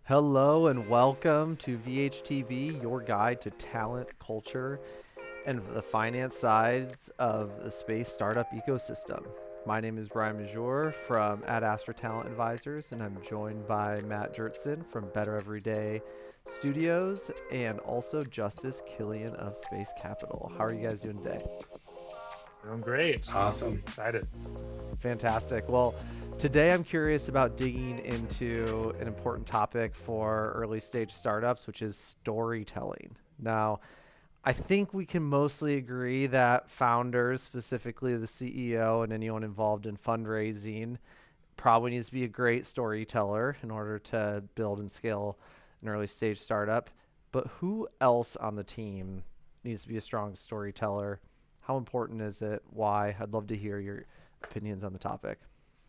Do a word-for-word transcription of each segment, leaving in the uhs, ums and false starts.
Hello and welcome to V H T V, your guide to talent, culture, and the finance sides of the space startup ecosystem. My name is Brian Major from Ad Astra Talent Advisors, and I'm joined by Matt Jertson from Better Everyday Studios and also Justice Killian of Space Capital. How are you guys doing today? Doing great. Awesome. Excited. Fantastic. Well, today I'm curious about digging into an important topic for early stage startups, which is storytelling. Now, I think we can mostly agree that founders, specifically the C E O and anyone involved in fundraising, probably needs to be a great storyteller in order to build and scale an early stage startup. But who else on the team needs to be a strong storyteller? How important is it? Why? I'd love to hear your opinions on the topic.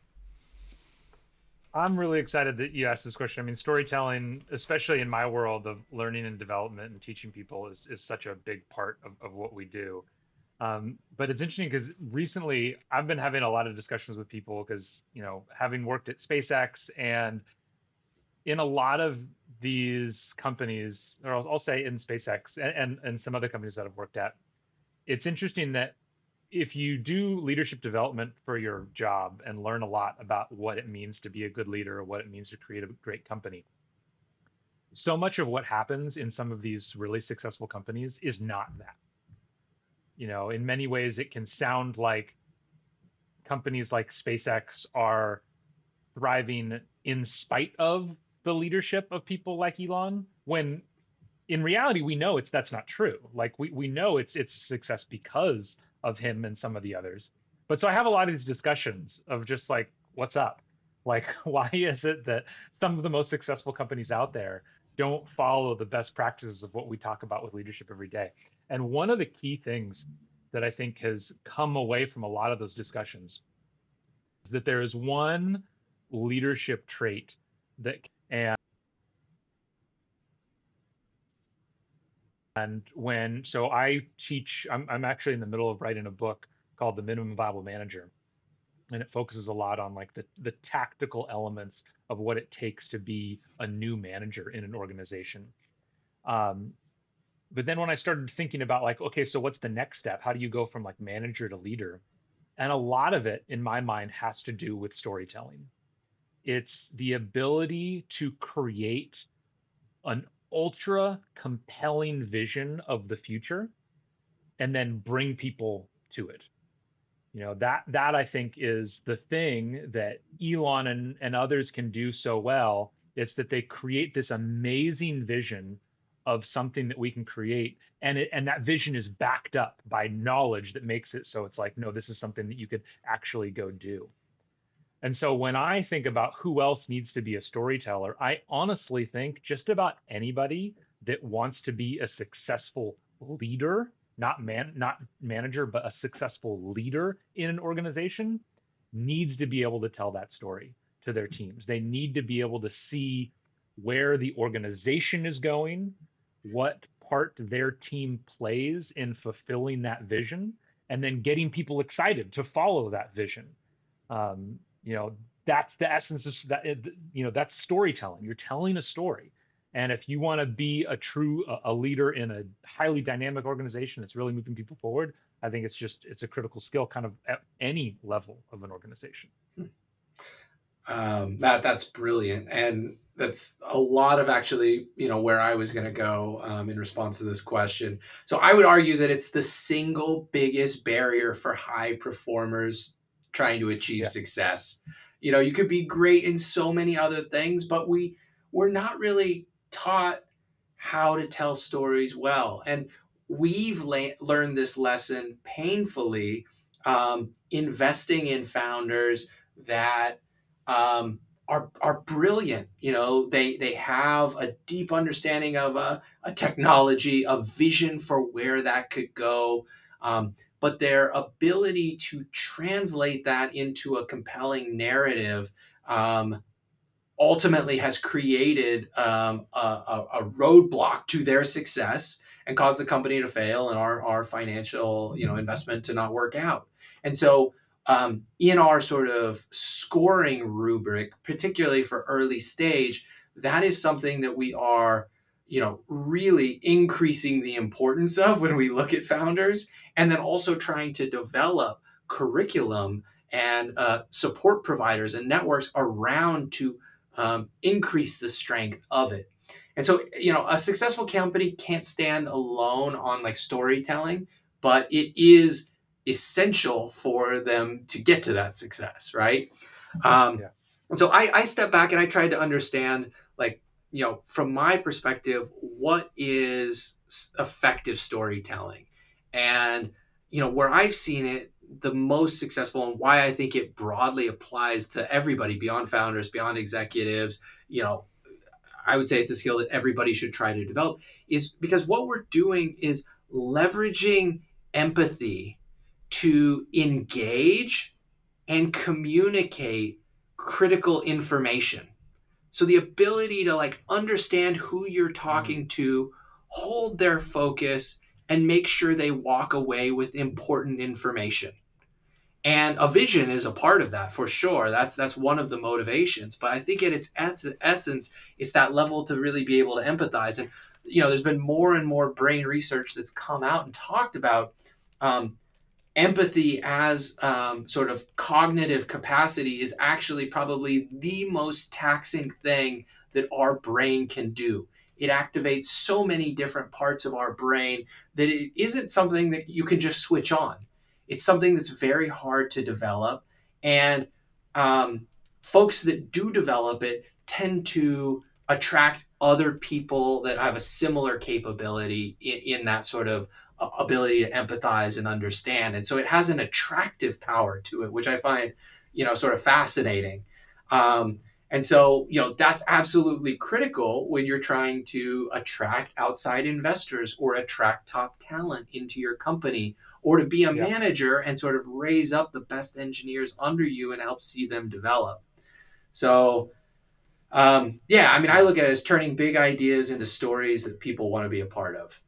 I'm really excited that you asked this question. I mean, storytelling, especially in my world of learning and development and teaching people, is, is such a big part of, of what we do. Um, but it's interesting because recently I've been having a lot of discussions with people because, you know, having worked at SpaceX and in a lot of these companies, or I'll, I'll say in SpaceX and, and, and some other companies that I've worked at, it's interesting that if you do leadership development for your job and learn a lot about what it means to be a good leader or what it means to create a great company, so much of what happens in some of these really successful companies is not that. You know, in many ways, it can sound like companies like SpaceX are thriving in spite of the leadership of people like Elon, when in reality we know it's that's not true. Like we we know it's it's success because of him and some of the others. But so I have a lot of these discussions of just like, what's up? Like, why is it that some of the most successful companies out there don't follow the best practices of what we talk about with leadership every day? And one of the key things that I think has come away from a lot of those discussions is that there is one leadership trait that and when so I teach, I'm, I'm actually in the middle of writing a book called The Minimum Viable Manager, and it focuses a lot on like the the tactical elements of what it takes to be a new manager in an organization. Um, but then when I started thinking about like, okay, so what's the next step? How do you go from like manager to leader? And a lot of it, in my mind, has to do with storytelling. It's the ability to create an ultra compelling vision of the future and then bring people to it. You know, that that I think is the thing that Elon and, and others can do so well. It's that they create this amazing vision of something that we can create. And it, and that vision is backed up by knowledge that makes it so it's like, no, this is something that you could actually go do. And so when I think about who else needs to be a storyteller, I honestly think just about anybody that wants to be a successful leader, not man, not manager, but a successful leader in an organization needs to be able to tell that story to their teams. They need to be able to see where the organization is going, what part their team plays in fulfilling that vision, and then getting people excited to follow that vision. Um, you know, that's the essence of that. You know, that's storytelling. You're telling a story. And if you want to be a true a leader in a highly dynamic organization that's really moving people forward, I think it's just it's a critical skill kind of at any level of an organization. Um, Matt, that's brilliant. And that's a lot of actually, you know, where I was going to go um, in response to this question. So I would argue that it's the single biggest barrier for high performers trying to achieve Yeah. success. You know, you could be great in so many other things, but we we're not really taught how to tell stories well. And we've la- learned this lesson painfully, um, investing in founders that um, are are brilliant. You know, they they have a deep understanding of a, a technology, a vision for where that could go, um, but their ability to translate that into a compelling narrative um, ultimately has created um, a, a, a roadblock to their success and caused the company to fail and our, our financial you know investment to not work out. And so um, in our sort of scoring rubric, particularly for early stage, that is something that we are, you know, really increasing the importance of when we look at founders, and then also trying to develop curriculum and uh, support providers and networks around to um, increase the strength of it. And so, you know, a successful company can't stand alone on like storytelling, but it is essential for them to get to that success, right? Um, Yeah. and so I, I step back and I tried to understand, like, you know, from my perspective, what is effective storytelling? And, you know, where I've seen it the most successful and why I think it broadly applies to everybody beyond founders, beyond executives, you know, I would say it's a skill that everybody should try to develop, is because what we're doing is leveraging empathy to engage and communicate critical information. So the ability to like understand who you're Mm. talking to, hold their focus, and make sure they walk away with important information. And a vision is a part of that for sure. That's that's one of the motivations. But I think at its essence, it's that level to really be able to empathize. And you know, there's been more and more brain research that's come out and talked about um, empathy as um, sort of cognitive capacity is actually probably the most taxing thing that our brain can do. It activates so many different parts of our brain that it isn't something that you can just switch on. It's something that's very hard to develop. And um, folks that do develop it tend to attract other people that have a similar capability in, in that sort of ability to empathize and understand. And so it has an attractive power to it, which I find, you know, sort of fascinating. Um, and so, you know, that's absolutely critical when you're trying to attract outside investors or attract top talent into your company, or to be a Yeah. manager and sort of raise up the best engineers under you and help see them develop. So, um, yeah, I mean, I Yeah. look at it as turning big ideas into stories that people want to be a part of.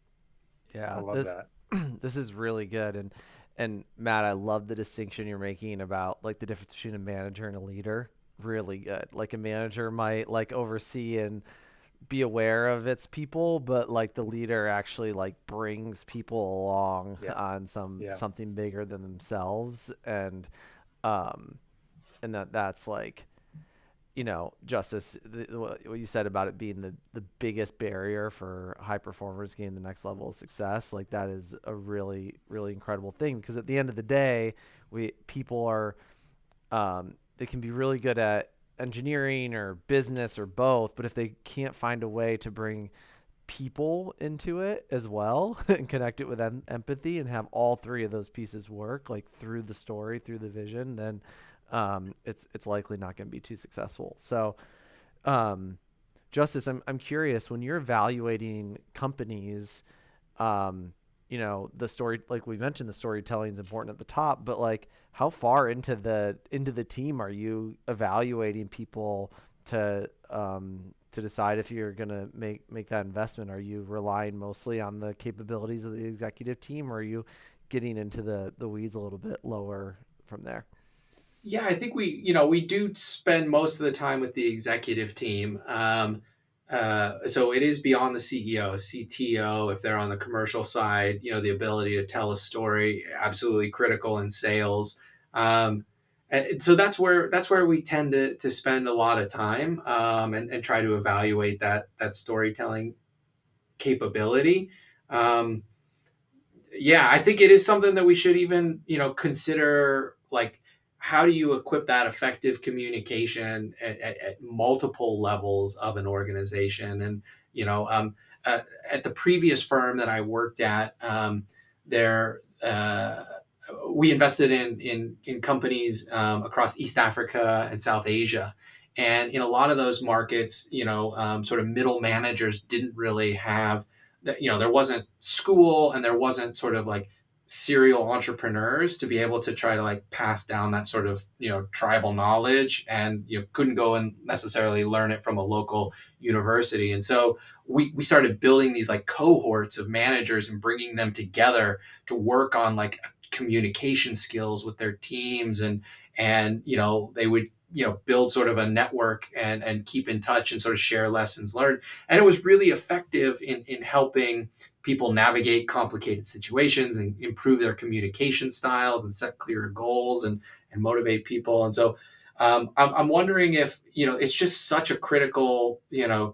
I Yeah, love this that. this is really good. And and Matt, I love the distinction you're making about like the difference between a manager and a leader. Really good. Like a manager might like oversee and be aware of its people, but like the leader actually like brings people along Yeah. on some Yeah. something bigger than themselves. And um and that that's like, you know, Justice, the, what you said about it being the, the biggest barrier for high performers getting the next level of success, like that is a really, really incredible thing, because at the end of the day, we people are, um, they can be really good at engineering or business or both, but if they can't find a way to bring people into it as well and connect it with em- empathy and have all three of those pieces work like through the story, through the vision, then um, it's it's likely not going to be too successful. So, um, Justice, I'm I'm curious, when you're evaluating companies, um, you know, the story, like we mentioned, the storytelling is important at the top, but like how far into the into the team are you evaluating people to um, to decide if you're gonna make make that investment? Are you relying mostly on the capabilities of the executive team, or are you getting into the the weeds a little bit lower from there? Yeah, I think we, you know, we do spend most of the time with the executive team. Um, uh, so it is beyond the C E O, C T O, if they're on the commercial side, you know, the ability to tell a story, absolutely critical in sales. Um, and so that's where that's where we tend to to spend a lot of time um, and, and try to evaluate that that storytelling capability. Um, yeah, I think it is something that we should even, you know, consider, like, how do you equip that effective communication at, at, at multiple levels of an organization? And, you know, um, uh, at the previous firm that I worked at, um, there, uh, we invested in, in, in companies um, across East Africa and South Asia. And in a lot of those markets, you know, um, sort of middle managers didn't really have that, you know, there wasn't school and there wasn't sort of like serial entrepreneurs to be able to try to like pass down that sort of, you know, tribal knowledge, and you know, couldn't go and necessarily learn it from a local university. And so we we started building these like cohorts of managers and bringing them together to work on like communication skills with their teams. And and you know, they would you know, build sort of a network and and keep in touch and sort of share lessons learned. And it was really effective in in helping people navigate complicated situations and improve their communication styles and set clearer goals and and motivate people. And so um, I'm, I'm wondering if, you know, it's just such a critical, you know,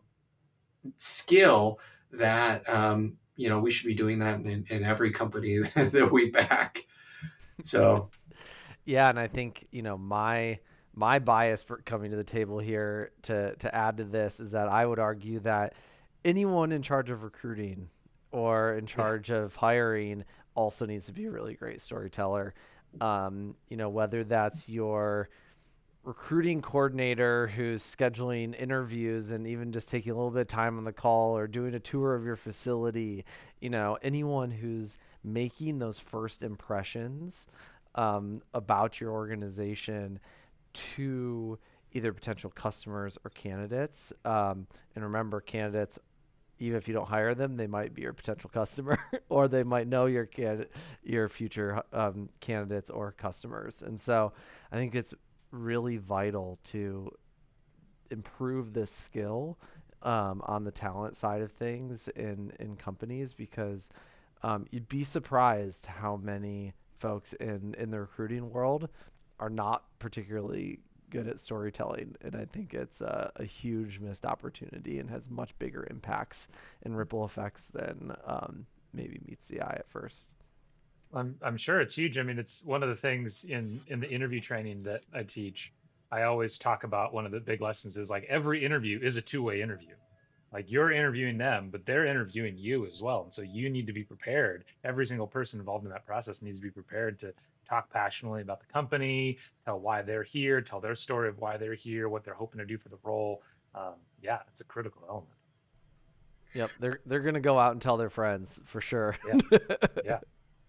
skill that, um, you know, we should be doing that in, in every company that we back. So, Yeah, and I think, you know, my my bias for coming to the table here to to add to this is that I would argue that anyone in charge of recruiting or in yeah, charge of hiring also needs to be a really great storyteller. Um, you know, whether that's your recruiting coordinator who's scheduling interviews and even just taking a little bit of time on the call or doing a tour of your facility, you know, anyone who's making those first impressions um, about your organization to either potential customers or candidates. Um, and remember, candidates, even if you don't hire them, they might be your potential customer, or they might know your can your future um, candidates or customers. And so, I think it's really vital to improve this skill um, on the talent side of things in in companies because um, you'd be surprised how many folks in in the recruiting world are not particularly good at storytelling, and I think it's a, a huge missed opportunity and has much bigger impacts and ripple effects than um, maybe meets the eye at first. I'm I'm sure it's huge. I mean, it's one of the things in in the interview training that I teach. I always talk about one of the big lessons is like every interview is a two-way interview. Like you're interviewing them, but they're interviewing you as well. And so you need to be prepared. Every single person involved in that process needs to be prepared to talk passionately about the company, tell why they're here, tell their story of why they're here, what they're hoping to do for the role. Um, yeah, it's a critical element. Yep, they're they're gonna go out and tell their friends for sure. Yeah, yeah.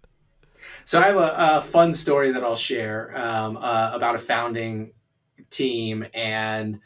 so I have a, a fun story that I'll share um, uh, about a founding team and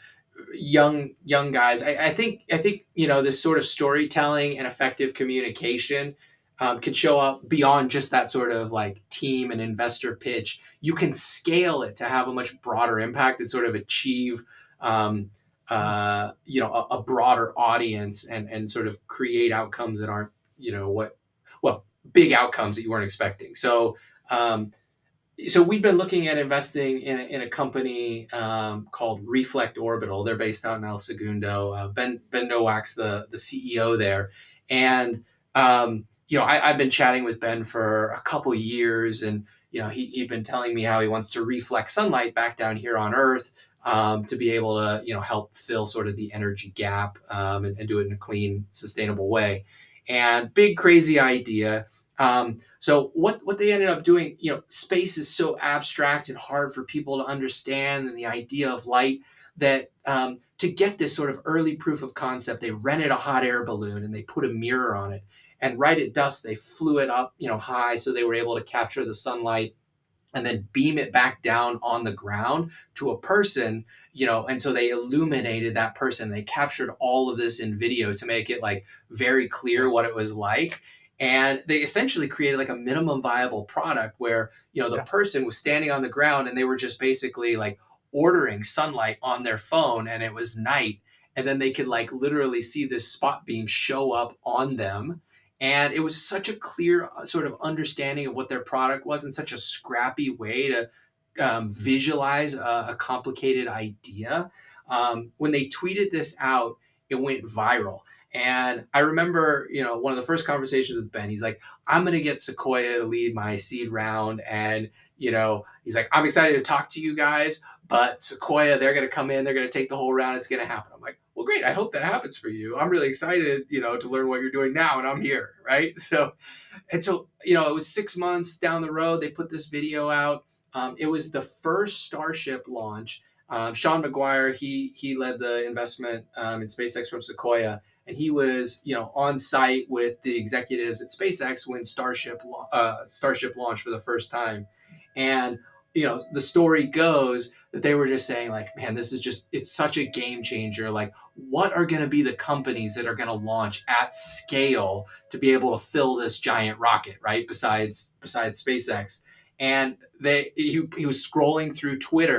young young guys. I, I think I think you know this sort of storytelling and effective communication um, can show up beyond just that sort of like team and investor pitch. You can scale it to have a much broader impact and sort of achieve um, Mm, uh, you know a, a broader audience and and sort of create outcomes that aren't you know what well big outcomes that you weren't expecting. So um, so we've been looking at investing in a, in a company um, called Reflect Orbital. They're based out in El Segundo. Uh, Ben Ben Nowak's the the C E O there, and um, you know I, I've been chatting with Ben for a couple years, and you know he he'd been telling me how he wants to reflect sunlight back down here on Earth um, to be able to you know help fill sort of the energy gap um, and, and do it in a clean, sustainable way. And big crazy idea. Um, so what what they ended up doing, you know, space is so abstract and hard for people to understand, and the idea of light that um, to get this sort of early proof of concept, they rented a hot air balloon and they put a mirror on it, and right at dusk they flew it up, you know, high, so they were able to capture the sunlight and then beam it back down on the ground to a person, you know, and so they illuminated that person. They captured all of this in video to make it like very clear right. what it was like. And they essentially created like a minimum viable product where, you know, the Yeah. person was standing on the ground and they were just basically like ordering sunlight on their phone and it was night. And then they could like literally see this spot beam show up on them, and it was such a clear uh, sort of understanding of what their product was in such a scrappy way to um, visualize a, a complicated idea. Um, when they tweeted this out, it went viral. And I remember, you know, one of the first conversations with Ben, he's like, I'm going to get Sequoia to lead my seed round. And, you know, he's like, I'm excited to talk to you guys, but Sequoia, they're going to come in, they're going to take the whole round. It's going to happen. I'm like, well, great. I hope that happens for you. I'm really excited, you know, to learn what you're doing now, and I'm here, right? So, and so, you know, it was six months down the road. They put this video out. Um, it was the first Starship launch. Um, Sean McGuire, he he led the investment um, in SpaceX from Sequoia, and he was, you know, on site with the executives at SpaceX when Starship uh, Starship launched for the first time, and you know, the story goes that they were just saying like, man, this is just, it's such a game changer. Like, what are going to be the companies that are going to launch at scale to be able to fill this giant rocket, right? Besides, besides SpaceX. And they, he, he was scrolling through Twitter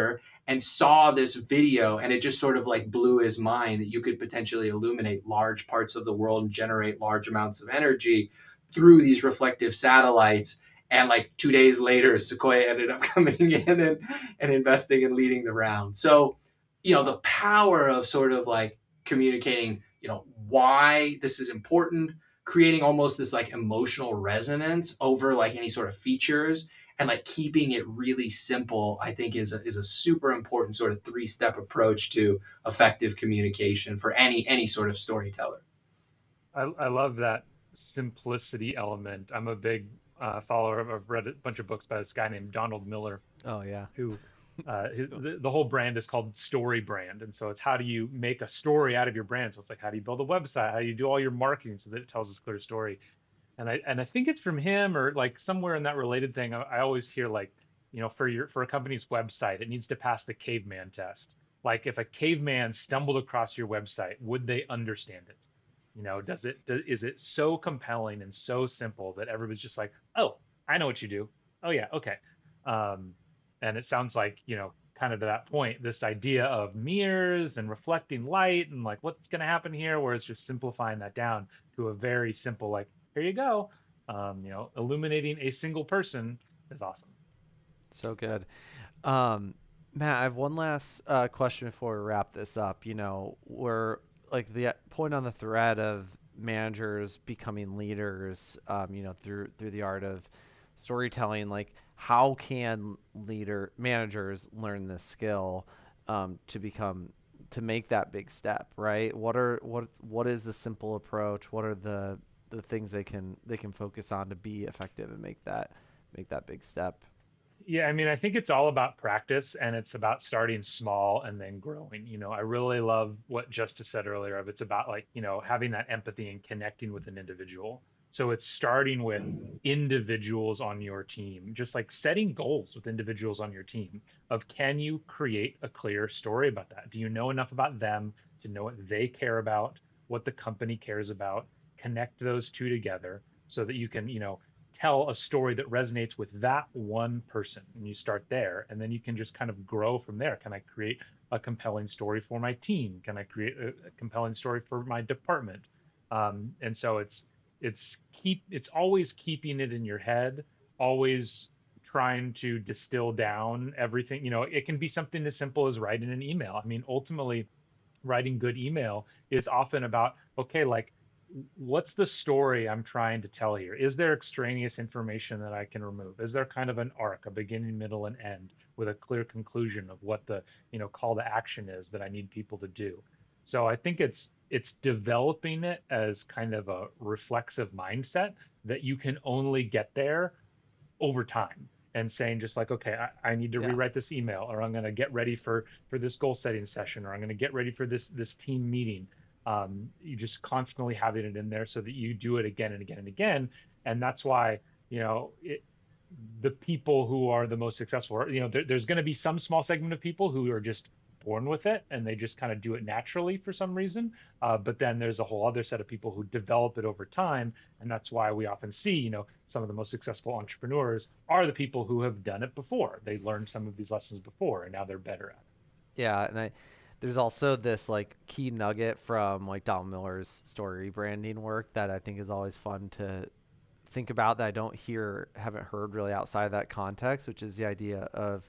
and saw this video, and it just sort of like blew his mind that you could potentially illuminate large parts of the world and generate large amounts of energy through these reflective satellites. And like two days later, Sequoia ended up coming in and, and investing and leading the round. So, you know, the power of sort of like communicating, you know, why this is important, creating almost this like emotional resonance over like any sort of features, and like keeping it really simple, I think is a, is a super important sort of three step approach to effective communication for any any sort of storyteller. I, I love that simplicity element. I'm a big uh, follower of, I've read a bunch of books by this guy named Donald Miller, Oh yeah. who uh, That's his, cool. the, the whole brand is called Story Brand. And so it's how do you make a story out of your brand? So it's like, how do you build a website? How do you do all your marketing so that it tells this clear story? And I and I think it's from him or like somewhere in that related thing. I, I always hear like, you know, for your for a company's website, it needs to pass the caveman test. Like if a caveman stumbled across your website, would they understand it? You know, does it does, is it so compelling and so simple that everybody's just like, oh, I know what you do. Oh yeah, okay. Um, and it sounds like, you know, kind of to that point, this idea of mirrors and reflecting light and like what's going to happen here, where it's just simplifying that down to a very simple, like, here you go. Um, you know, illuminating a single person is awesome. So good. Um, Matt, I have one last uh, question before we wrap this up. You know, we're like the point on the thread of managers becoming leaders. Um, you know, through through the art of storytelling. Like, how can leader managers learn this skill um, to become to make that big step? Right? What are what what is the simple approach? What are the the things they can they can focus on to be effective and make that make that big step? Yeah, I mean, I think it's all about practice and it's about starting small and then growing. You know, I really love what Justice said earlier of it's about like, you know, having that empathy and connecting with an individual. So it's starting with individuals on your team, just like setting goals with individuals on your team of can you create a clear story about that? Do you know enough about them to know what they care about, what the company cares about? Connect those two together so that you can, you know, tell a story that resonates with that one person. And you start there, and then you can just kind of grow from there. Can I create a compelling story for my team? Can I create a, a compelling story for my department? Um, and so it's it's keep it's always keeping it in your head, always trying to distill down everything. You know, it can be something as simple as writing an email. I mean, ultimately, writing good email is often about, okay, like what's the story I'm trying to tell here? Is there extraneous information that I can remove? Is there kind of an arc, a beginning, middle, and end with a clear conclusion of what the, you know, call to action is that I need people to do? So I think it's it's developing it as kind of a reflexive mindset that you can only get there over time and saying just like, okay, I, I need to Yeah. rewrite this email, or I'm going to get ready for for this goal setting session, or I'm going to get ready for this this team meeting. Um, you just constantly having it in there so that you do it again and again and again. And that's why, you know, it, the people who are the most successful, you know, there, there's going to be some small segment of people who are just born with it and they just kind of do it naturally for some reason. Uh, but then there's a whole other set of people who develop it over time. And that's why we often see, you know, some of the most successful entrepreneurs are the people who have done it before. They learned some of these lessons before and now they're better at it. Yeah, and I there's also this like key nugget from like Don Miller's story branding work that I think is always fun to think about that I don't hear haven't heard really outside of that context, which is the idea of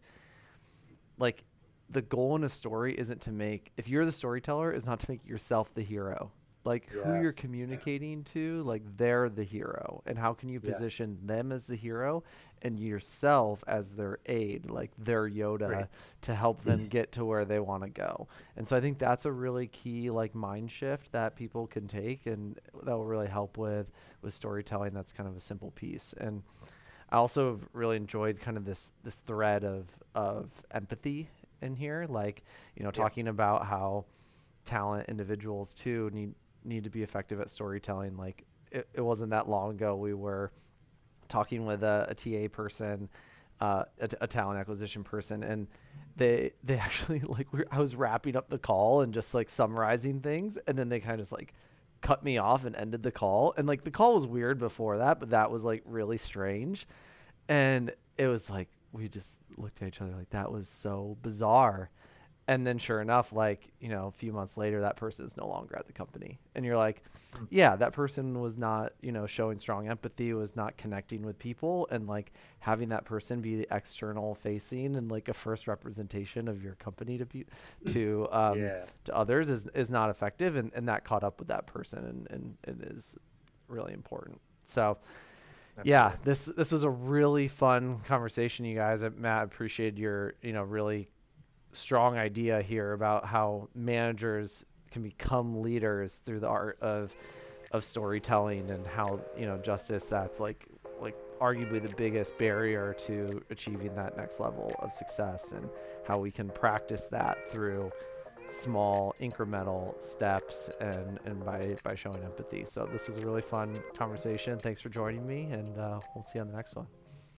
like the goal in a story isn't to make if you're the storyteller is not to make yourself the hero. Like who you're Yes. communicating to, like they're the hero, and how can you Yes. position them as the hero and yourself as their aid, like their Great. Yoda, to help them get to where they want to go. And so I think that's a really key like mind shift that people can take, and that will really help with with storytelling. That's kind of a simple piece. And I also have really enjoyed kind of this this thread of of empathy in here, like you know, Yeah. talking about how talent individuals too need need to be effective at storytelling. Like it, it wasn't that long ago we were talking with a, a T A person, uh, a, a talent acquisition person, and they they actually like we I was wrapping up the call and just like summarizing things, and then they kind of just like cut me off and ended the call. And like the call was weird before that, but that was like really strange. And it was like, we just looked at each other like that was so bizarre. And then sure enough, like, you know, a few months later, that person is no longer at the company. And you're like, Mm. yeah, that person was not, you know, showing strong empathy, was not connecting with people. And like having that person be the external facing and like a first representation of your company to be, to, um, Yeah. to others is, is not effective. And, and that caught up with that person and, and, and is really important. So, yeah, Absolutely. this this was a really fun conversation, you guys. I, Matt, appreciated your, you know, really strong idea here about how managers can become leaders through the art of of storytelling and how, you know, justice, that's like like arguably the biggest barrier to achieving that next level of success, and how we can practice that through small incremental steps and and by by showing empathy. So this was a really fun conversation. Thanks for joining me, and uh, we'll see you on the next one.